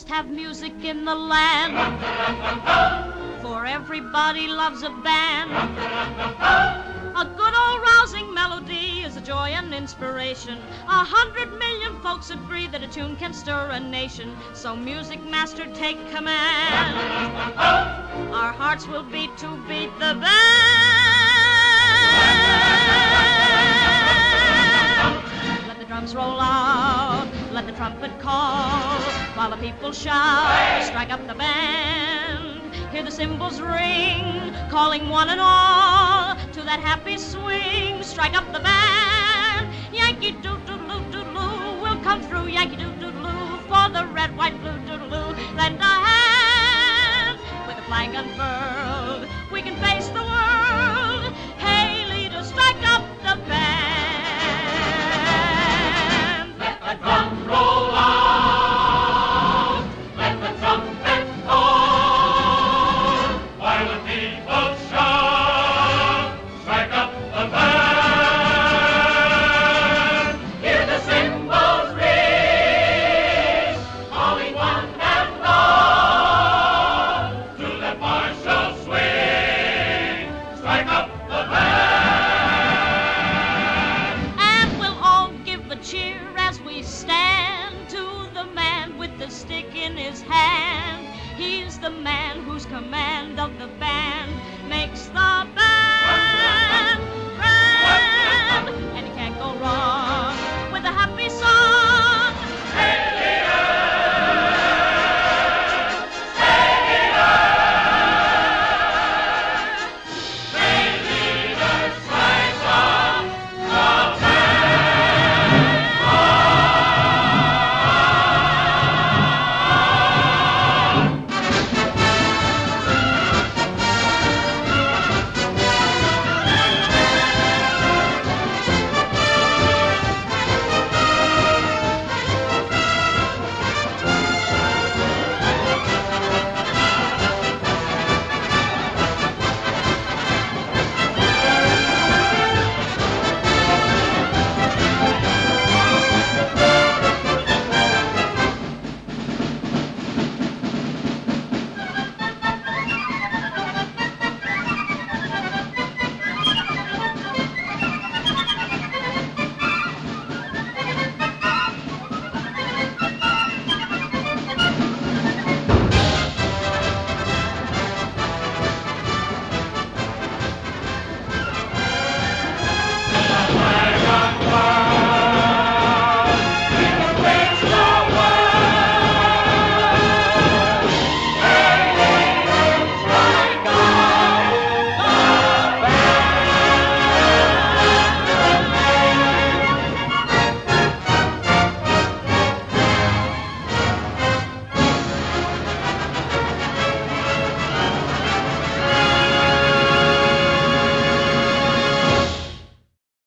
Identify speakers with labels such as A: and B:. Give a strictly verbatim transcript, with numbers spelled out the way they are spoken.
A: must have music in the land, for everybody loves a band. A good old rousing melody is a joy and inspiration. A hundred million folks agree that a tune can stir a nation. So music master, take command. Our hearts will beat to beat the band. Let the drums roll out, let the trumpet call, while the people shout, strike up the band. Hear the cymbals ring, calling one and all to that happy swing. Strike up the band. Yankee doodle-doo, doodle-doo, we'll come through. Yankee doodle-doo, for the red, white, blue doodle-doo. Lend a hand. With the flag unfurled, we can face the world. Hey, leader, strike up the band.
B: Let the drum roll out, let the trumpet call, while the people shout, strike up the band. Hear the cymbals ring, calling one and all to that martial swing. Strike up the band.
A: And we'll all give a cheer as we stand to the man with the stick in his hand. He's the man whose command of the band